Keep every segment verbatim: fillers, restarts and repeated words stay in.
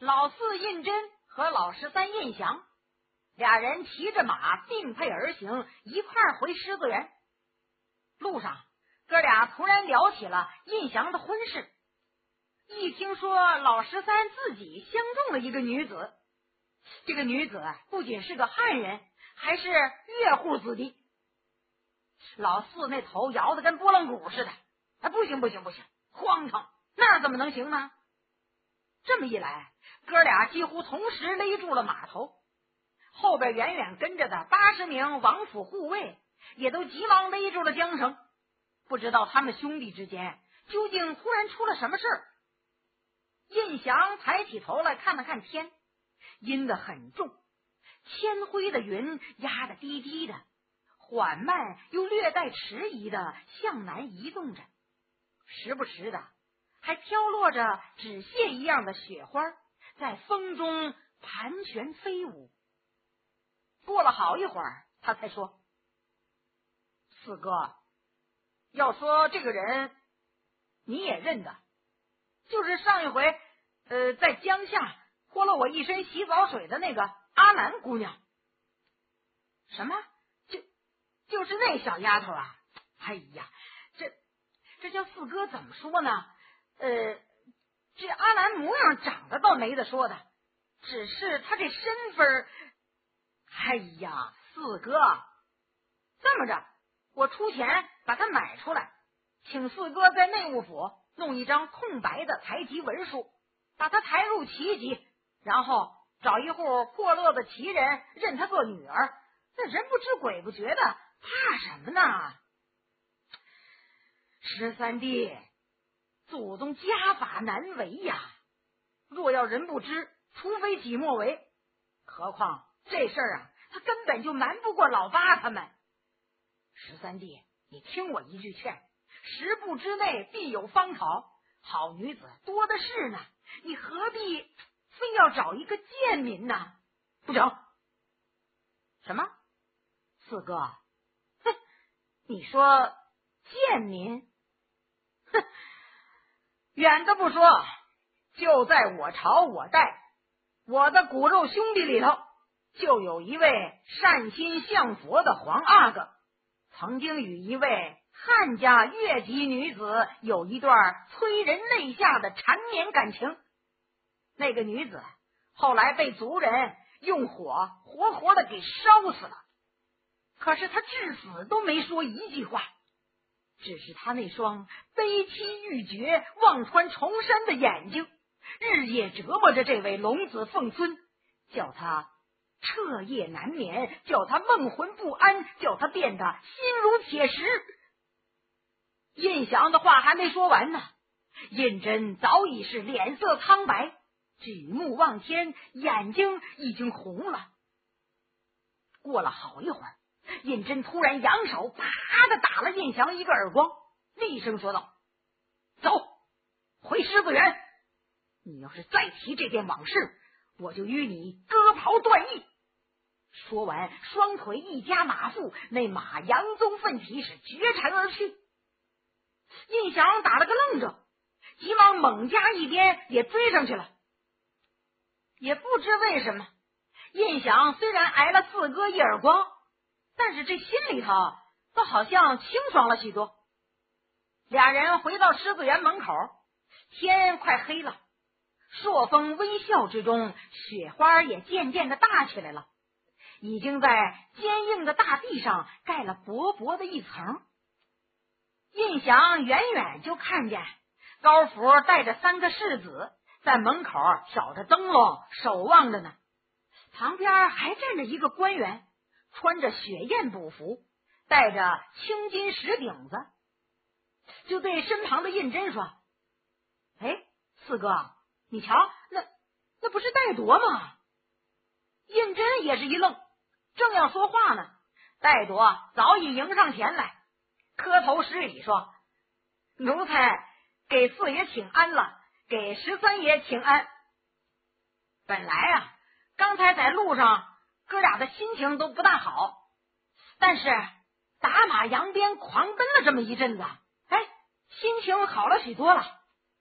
老四胤禛和老十三胤祥俩人骑着马并辔而行，一块儿回狮子园。路上哥俩突然聊起了胤祥的婚事，一听说老十三自己相中了一个女子，这个女子不仅是个汉人，还是越户子弟。老四那头摇得跟拨浪鼓似的，啊，不行不行不行，荒唐，那怎么能行呢？这么一来，哥俩几乎同时勒住了马头，后边远远跟着的八十名王府护卫也都急忙勒住了缰绳，不知道他们兄弟之间究竟突然出了什么事儿。胤祥抬起头来看了看天，阴得很重，铅灰的云压得低低的，缓慢又略带迟疑的向南移动着，时不时的还飘落着纸屑一样的雪花，在风中盘旋飞舞。过了好一会儿，他才说：四哥，要说这个人你也认得，就是上一回呃，在江下泼了我一身洗澡水的那个阿南姑娘。什么？就就是那小丫头啊？哎呀，这这叫四哥怎么说呢？呃，这阿南模样长得倒没得说的，只是他这身份，哎呀，四哥，这么着，我出钱把他买出来，请四哥在内务府弄一张空白的台籍文书，把他抬入旗籍，然后找一户破落的旗人认他做女儿，那人不知鬼不觉的，怕什么呢？十三弟，祖宗家法难违呀，若要人不知，除非己莫为。何况这事儿啊，他根本就瞒不过老八他们。十三弟，你听我一句劝，十步之内必有芳草，好女子多的是呢，你何必非要找一个贱民呢？不成。什么？四哥，哼，你说贱民？哼，远的不说，就在我朝我代，我的骨肉兄弟里头，就有一位善心向佛的黄阿哥，曾经与一位汉家越籍女子有一段催人泪下的缠绵感情。那个女子后来被族人用火活活的给烧死了，可是她至死都没说一句话，只是她那双悲戚欲绝、望穿重山的眼睛，日夜折磨着这位龙子凤孙，叫他彻夜难眠，叫他梦魂不安，叫他变得心如铁石。胤祥的话还没说完呢，胤禛早已是脸色苍白，举目望天，眼睛已经红了。过了好一会儿，胤禛突然扬手啪的打了胤祥一个耳光，厉声说道：走，回狮子园，你要是再提这件往事，我就与你割袍断义。说完，双腿一夹马腹，那马扬鬃奋蹄，是绝尘而去。胤祥打了个愣怔，急忙猛加一鞭也追上去了。也不知为什么，胤祥虽然挨了四哥一耳光，但是这心里头倒好像清爽了许多。俩人回到狮子园门口，天快黑了，朔风微笑之中，雪花也渐渐的大起来了，已经在坚硬的大地上盖了薄薄的一层。胤祥远远就看见高福带着三个世子在门口挑着灯笼守望着呢，旁边还站着一个官员，穿着雪燕补服，戴着青金石顶子，就对身旁的胤禛说：哎，四哥，你瞧，那那不是戴铎吗？胤禛也是一愣，正要说话呢，戴铎早已迎上前来，磕头施礼说：奴才给四爷请安了，给十三爷请安。本来啊，刚才在路上哥俩的心情都不大好，但是打马扬鞭狂奔了这么一阵子，哎，心情好了许多了。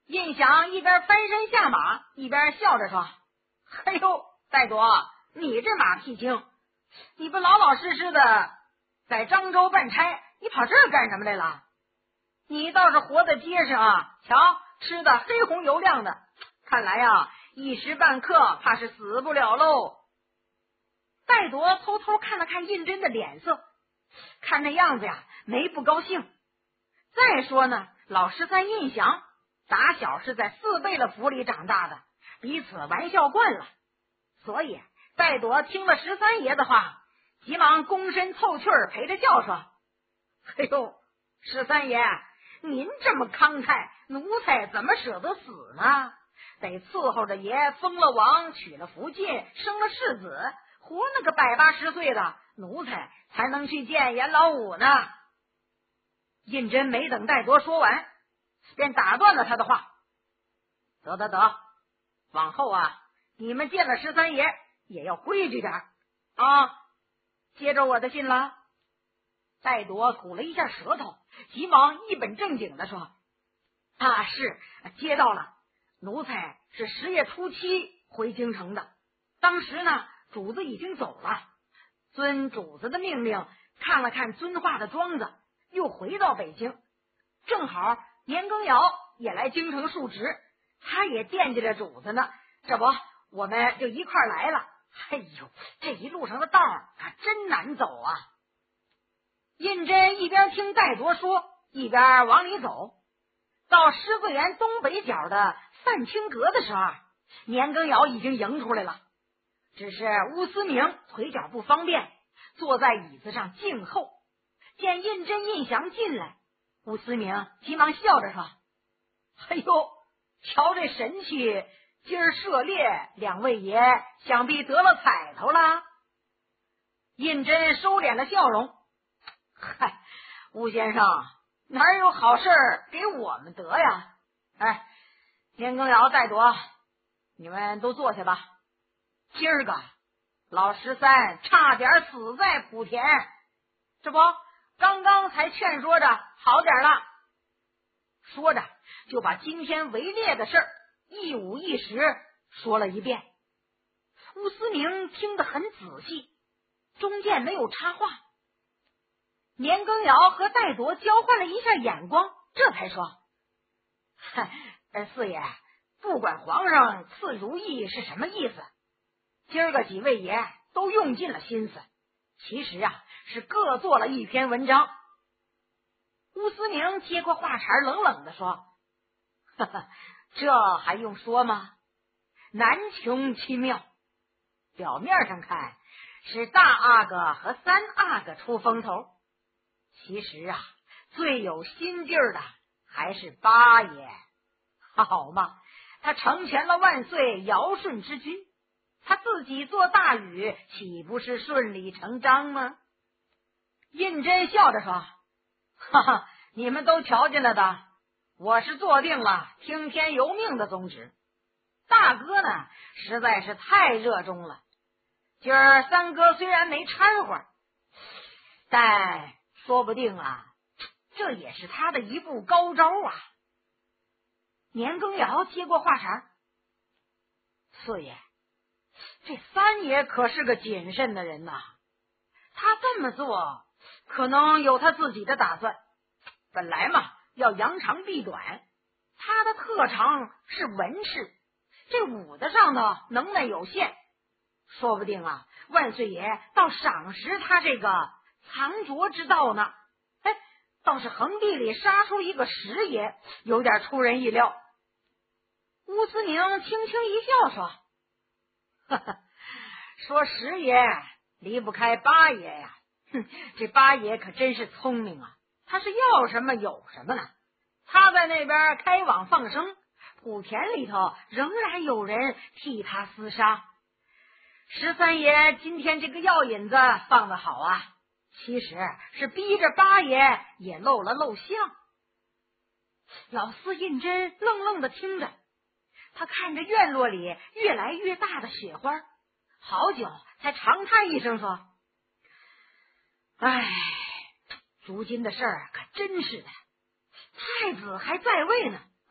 印祥一边翻身下马，一边笑着说：“哎呦，戴铎，你这马屁精，你不老老实实的在漳州办差，你跑这儿干什么来了？你倒是活得结实啊！瞧，吃的黑红油亮的，看来呀、啊，一时半刻怕是死不了喽。”戴铎偷偷看了看胤禛的脸色，看那样子呀，没不高兴。再说呢，老十三胤祥打小是在四贝勒府里长大的，彼此玩笑惯了，所以戴铎听了十三爷的话，急忙躬身凑趣儿陪着笑说：“哎呦，十三爷，您这么慷慨，奴才怎么舍得死呢？得伺候着爷封了王，娶了福晋，生了世子，活那个百八十岁的，奴才才能去见阎老五呢。”胤禛没等戴铎说完，便打断了他的话：“得得得，往后啊，你们见了十三爷也要规矩点啊！接着我的信了。”戴铎吐了一下舌头，急忙一本正经的说：“啊，是接到了。奴才是十月初七回京城的，当时呢，主子已经走了，遵主子的命令看了看遵化的庄子，又回到北京。正好年羹尧也来京城述职，他也惦记着主子呢，这不我们就一块来了。哎呦，这一路上的道可真难走啊！”胤禛一边听戴铎说，一边往里走。到狮子园东北角的范清阁的时候，年羹尧已经迎出来了，只是乌思明腿脚不方便，坐在椅子上静候。见胤禛胤祥进来，乌思明急忙笑着说：“哎呦，瞧这神气，今儿涉猎，两位爷想必得了彩头了。”胤禛收敛了笑容：“嗨，吴先生，哪有好事给我们得呀？哎，年羹尧、戴铎，你们都坐下吧。今儿个老十三差点死在莆田，这不刚刚才劝说着好点了。”说着就把今天围猎的事儿一五一十说了一遍。乌思明听得很仔细，中间没有插话。年羹尧和戴铎交换了一下眼光，这才说：“嗨，四爷，不管皇上赐如意是什么意思，今儿个几位爷都用尽了心思，其实啊是各做了一篇文章。”乌思明接过话茬，冷冷的说：“哈哈，这还用说吗？难穷其妙。表面上看是大阿哥和三阿哥出风头，其实啊，最有心劲儿的还是八爷。好嘛，他成全了万岁尧舜之君，他自己做大禹，岂不是顺理成章吗？”胤禛笑着说：“哈哈，你们都瞧见了的，我是做定了听天由命的宗旨。大哥呢，实在是太热衷了。今儿三哥虽然没掺和，但说不定啊，这也是他的一步高招啊。”年羹尧接过话茬：“四爷，这三爷可是个谨慎的人呐，他这么做可能有他自己的打算。本来嘛，要扬长避短，他的特长是文士，这武的上头能耐有限，说不定啊，万岁爷倒赏识他这个藏拙之道呢。哎，倒是横地里杀出一个十爷，有点出人意料。”乌思明轻轻一笑说：“呵呵，说十爷离不开八爷呀。哼，这八爷可真是聪明啊，他是要什么有什么呢。他在那边开网放生，莆田里头仍然有人替他厮杀。十三爷今天这个药引子放得好啊，其实是逼着八爷也露了露相。”老四胤禛愣愣的听着，他看着院落里越来越大的雪花，好久才长叹一声说：“哎，如今的事儿可真是的，太子还在位呢啊，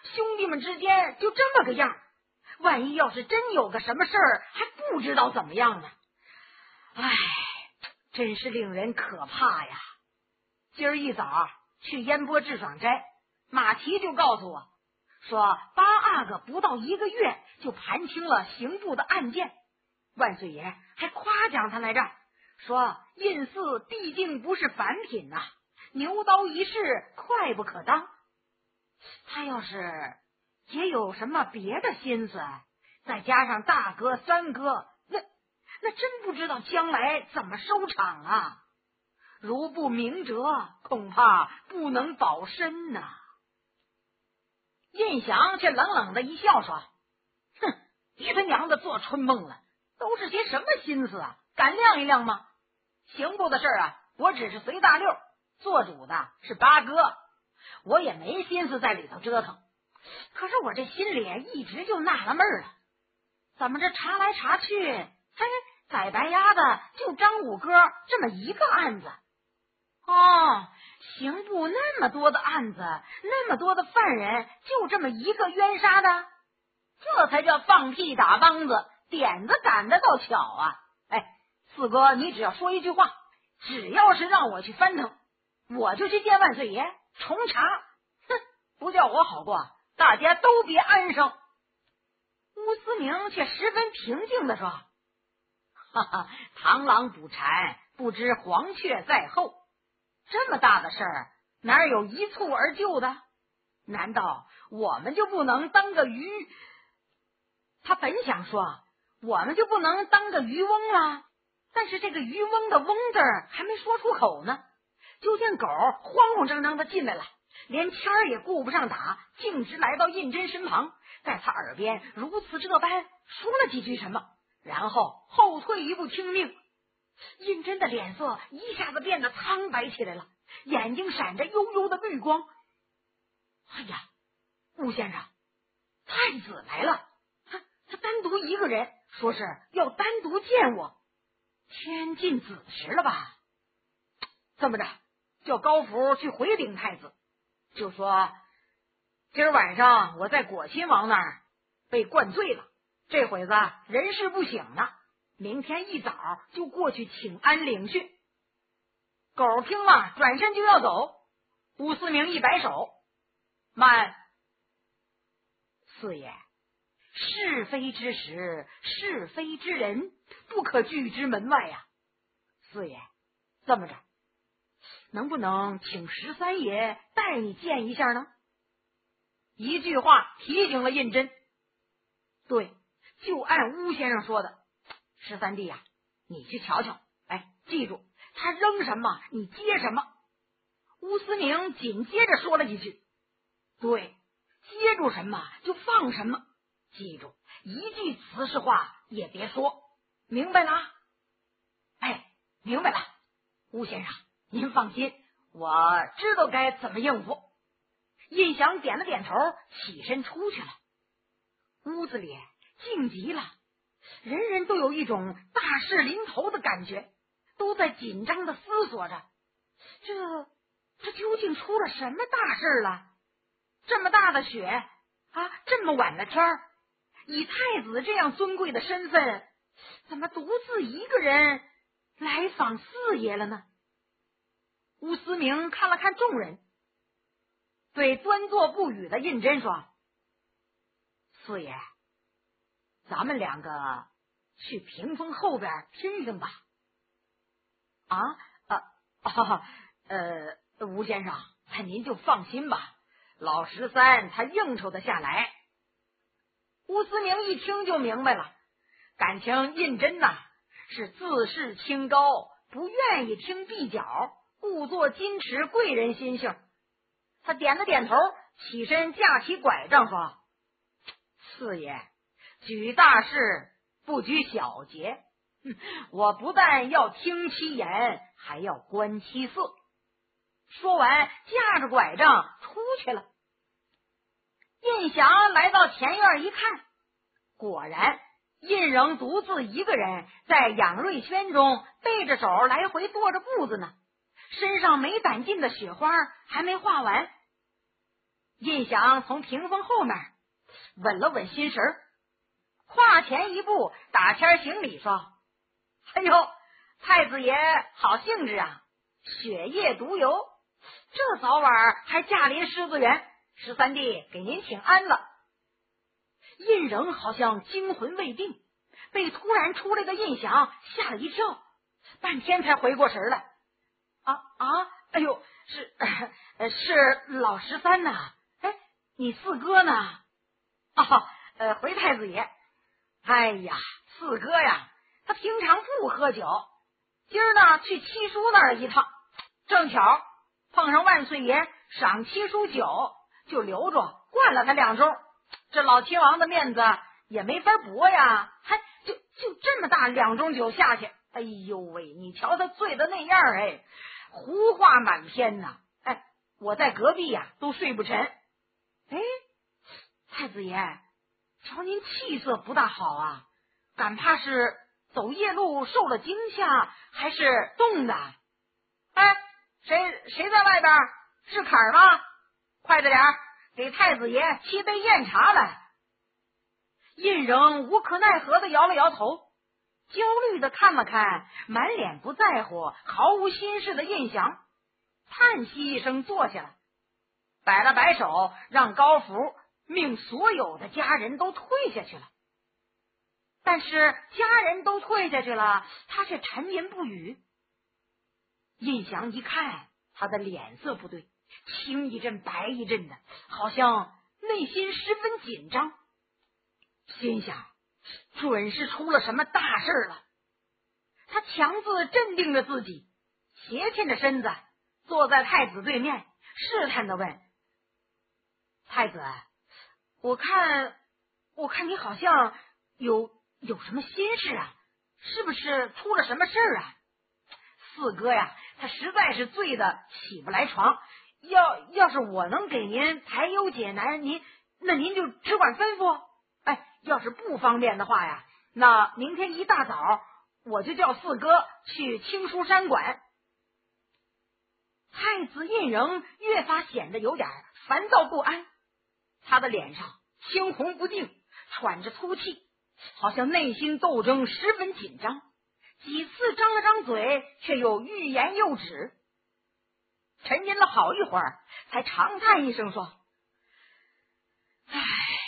兄弟们之间就这么个样，万一要是真有个什么事儿，还不知道怎么样呢。唉，真是令人可怕呀。今儿一早去烟波智爽斋，马蹄就告诉我说，八阿哥不到一个月就盘清了刑部的案件，万岁爷还夸奖他来着，说印寺毕竟不是凡品呐、啊，牛刀一式快不可当。他要是也有什么别的心思，再加上大哥三哥，那那真不知道将来怎么收场啊。如不明哲，恐怕不能保身呐、啊。印祥却冷冷的一笑说，哼，你他娘的做春梦了，都是些什么心思啊？敢亮一亮吗？刑部的事儿啊，我只是随大溜，做主的是八哥，我也没心思在里头折腾。可是我这心里一直就纳了闷了，怎么这查来查去，嘿，宰白鸭子就张五哥这么一个案子？哦，刑部那么多的案子，那么多的犯人，就这么一个冤杀的，这才叫放屁打梆子，点子赶得倒巧啊！哎，四哥，你只要说一句话，只要是让我去翻腾，我就去见万岁爷重查。哼，不叫我好过，大家都别安生。乌思明却十分平静地说，哈哈，螳螂捕蝉，不知黄雀在后。这么大的事儿，哪有一蹴而就的？难道我们就不能当个渔？他本想说，我们就不能当个渔翁了，但是这个渔翁的翁字还没说出口呢，就见狗慌慌张张的进来了，连签儿也顾不上打，径直来到胤禛身旁，在他耳边如此这般说了几句什么，然后后退一步听命。胤禛的脸色一下子变得苍白起来了，眼睛闪着幽幽的绿光。哎呀，吴先生，太子来了，他他单独一个人，说是要单独见我，天尽子时了吧？这么着，叫高福去回禀太子，就说今儿晚上我在果亲王那儿被灌醉了，这会子人事不省呢，明天一早就过去请安领训。狗听了转身就要走，吴思明一摆手，慢，四爷，是非之时，是非之人，不可拒之门外呀、啊。四爷，这么着，能不能请十三爷带你见一下呢？一句话提醒了胤禛，对，就按乌先生说的，十三弟呀、啊，你去瞧瞧，哎，记住他扔什么你接什么。乌思明紧接着说了几句，对，接住什么就放什么，记住一句瓷实话也别说，明白了？哎，明白了，乌先生您放心，我知道该怎么应付。胤祥点了点头，起身出去了。屋子里静极了，人人都有一种大事临头的感觉，都在紧张的思索着，这这究竟出了什么大事了？这么大的雪啊，这么晚的天儿，以太子这样尊贵的身份，怎么独自一个人来访四爷了呢？乌思明看了看众人，对端坐不语的胤禛说，四爷，咱们两个去屏风后边听听吧。啊啊啊呃，吴先生，您就放心吧，老十三他应酬得下来。乌思明一听就明白了，感情胤禛呐是自视清高，不愿意听壁角，故作矜持贵人心性。他点了点头，起身架起拐杖说，四爷，举大事不举小节，我不但要听其言，还要观其色。说完架着拐杖出去了。胤祥来到前院一看，果然胤仍独自一个人在养瑞轩中背着手来回跺着步子呢，身上没掸尽的雪花还没画完。 印祥从屏风后面稳了稳心神，跨前一步，打签行礼说：“哎呦，太子爷好兴致啊，雪夜独游，这早晚还驾临狮子园，十三弟给您请安了。”印仍好像惊魂未定，被突然出来的印祥吓了一跳，半天才回过神来。啊啊！哎呦，是呃是老十三呐！哎，你四哥呢？啊，呃，回太子爷。哎呀，四哥呀，他平常不喝酒，今儿呢去七叔那儿一趟，正巧碰上万岁爷赏七叔酒，就留着灌了他两盅。这老七王的面子也没法驳呀，还就就这么大两盅酒下去，哎呦喂，你瞧他醉的那样，哎，胡话满篇呐！哎，我在隔壁呀、啊、都睡不沉。哎，太子爷，瞧您气色不大好啊，敢怕是走夜路受了惊吓，还是冻的？哎，谁谁在外边？是坎儿吗？快着点儿，给太子爷沏杯燕茶来。印仍无可奈何的摇了摇头，焦虑的看了看满脸不在乎毫无心事的印祥，叹息一声坐下了，摆了摆手，让高福命所有的家人都退下去了。但是家人都退下去了，他却沉吟不语。印祥一看他的脸色不对，青一阵白一阵的，好像内心十分紧张，心想准是出了什么大事了。他强自镇定着自己，斜觑着身子坐在太子对面，试探的问：“太子，我看我看你好像有有什么心事啊？是不是出了什么事啊？”四哥呀，他实在是醉得起不来床，要要是我能给您排忧解难，您那您就只管吩咐。哎，要是不方便的话呀，那明天一大早我就叫四哥去青书山馆。太子印仍越发显得有点烦躁不安，他的脸上青红不定，喘着粗气，好像内心斗争十分紧张，几次张了张嘴，却又欲言又止。沉吟了好一会儿，才长叹一声说：“唉，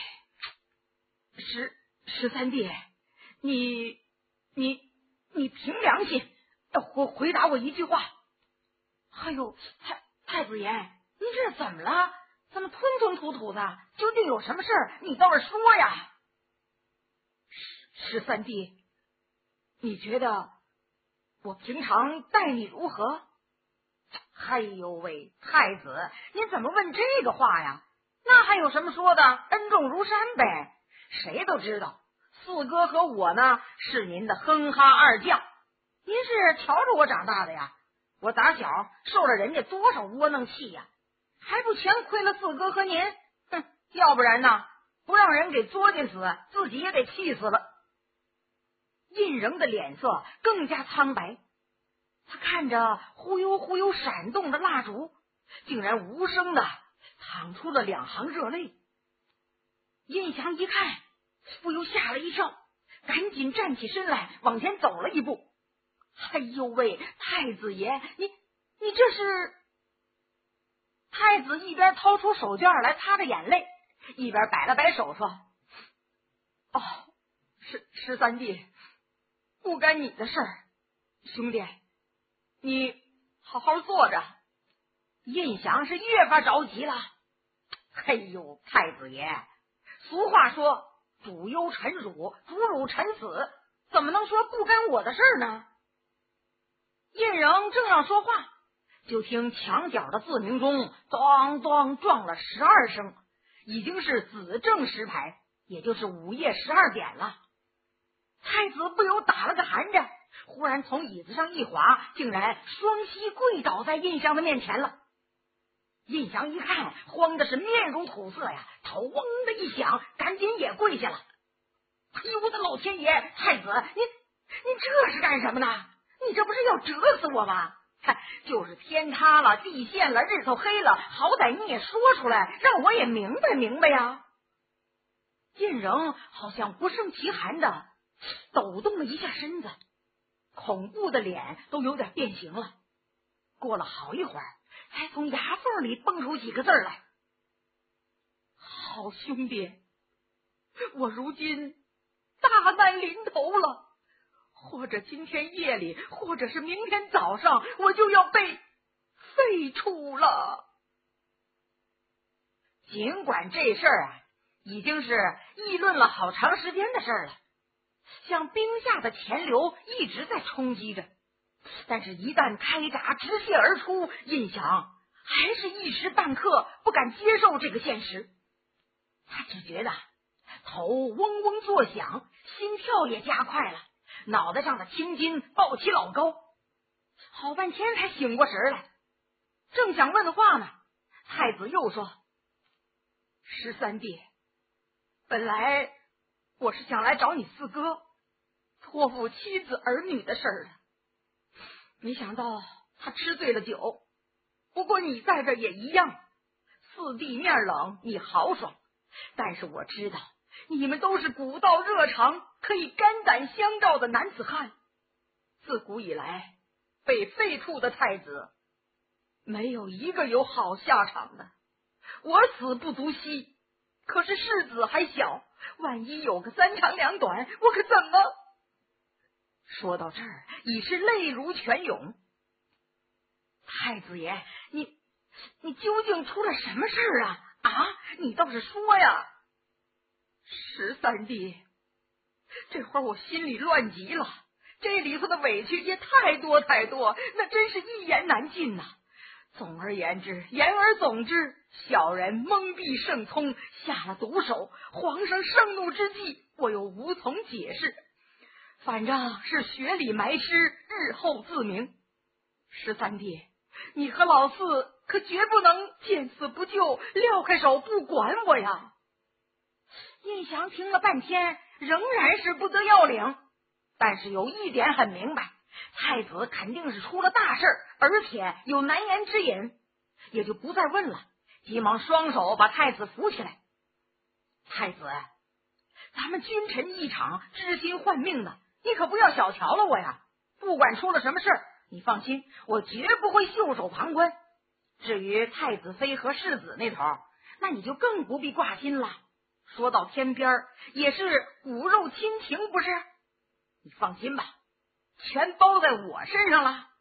十十三弟，你你你凭良心回回答我一句话。”哎呦，太太子爷，您这是怎么了？怎么吞吞吐吐的？究竟有什么事儿？你倒是说呀！十十三弟，你觉得我平常待你如何？哎呦喂，太子，您怎么问这个话呀？那还有什么说的？恩重如山呗。谁都知道，四哥和我呢是您的哼哈二将，您是瞧着我长大的呀。我打小受了人家多少窝囊气呀，还不全亏了四哥和您？哼，要不然呢，不让人给作践死，自己也得气死了。印仍的脸色更加苍白，他看着忽悠忽悠闪动的蜡烛，竟然无声的淌出了两行热泪。印祥一看，不由吓了一跳，赶紧站起身来，往前走了一步。哎呦喂，太子爷，你你这是？太子一边掏出手绢来擦着眼泪，一边摆了摆手说：“哦，十十三弟，不干你的事儿，兄弟，你好好坐着。”印祥是越发着急了。哎呦，太子爷，俗话说主忧臣辱，主辱臣死，怎么能说不干我的事儿呢？印仍正要说话，就听墙角的自鸣钟咚咚撞了十二声，已经是子正时牌，也就是午夜十二点了。太子不由打了个寒颤，忽然从椅子上一滑，竟然双膝跪倒在印祥的面前了。印祥一看，慌的是面如土色呀，头嗡的一响，赶紧也跪下了。哎呦我的老天爷，太子，您您这是干什么呢？你这不是要折死我吗？ 就是天塌了，地陷了，日头黑了，好歹你也说出来，让我也明白明白呀。晋仍好像不胜其寒的抖动了一下身子，恐怖的脸都有点变形了。过了好一会儿，才从牙缝里蹦出几个字来：好兄弟，我如今大难临头了，或者今天夜里，或者是明天早上，我就要被废除了。尽管这事儿啊已经是议论了好长时间的事儿了，像冰下的潜流一直在冲击着，但是一旦开闸直泻而出，印象还是一时半刻不敢接受这个现实。他只觉得头嗡嗡作响，心跳也加快了，脑袋上的青筋爆起老高，好半天才醒过神来。正想问话呢，太子又说：十三弟，本来我是想来找你四哥托付妻子儿女的事儿的，没想到他吃醉了酒。不过你在这也一样，四弟面冷，你豪爽，但是我知道你们都是古道热肠，可以肝胆相照的男子汉。自古以来，被废黜的太子没有一个有好下场的。我死不足惜，可是世子还小，万一有个三长两短，我可怎么……说到这儿，已是泪如泉涌。太子爷，你你究竟出了什么事儿啊？啊，你倒是说呀！十三弟，这会儿我心里乱极了，这里头的委屈也太多太多，那真是一言难尽呐、啊。总而言之，言而总之，小人蒙蔽圣聪，下了毒手，皇上盛怒之际，我又无从解释，反正是雪里埋尸，日后自明。十三弟，你和老四可绝不能见死不救，撂开手不管我呀！印祥听了半天，仍然是不得要领，但是有一点很明白，太子肯定是出了大事，而且有难言之隐，也就不再问了，急忙双手把太子扶起来。太子，咱们君臣一场，知心换命的，你可不要小瞧了我呀！不管出了什么事，你放心，我绝不会袖手旁观。至于太子妃和世子那头，那你就更不必挂心了。说到天边也是骨肉亲情，不是？你放心吧，全包在我身上了。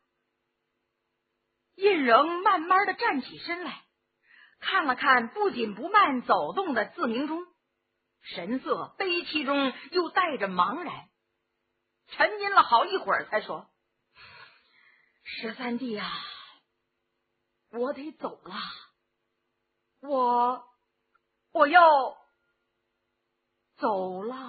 印仍慢慢的站起身来，看了看不紧不慢走动的自明钟，神色悲戚中又带着茫然，沉吟了好一会儿才说：十三弟啊，我得走了，我我要走了。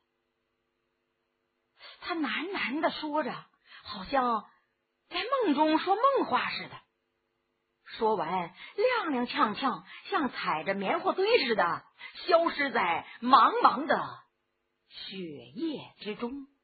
他喃喃的说着，好像在梦中说梦话似的。说完，踉踉跄跄，像踩着棉花堆似的，消失在茫茫的雪夜之中。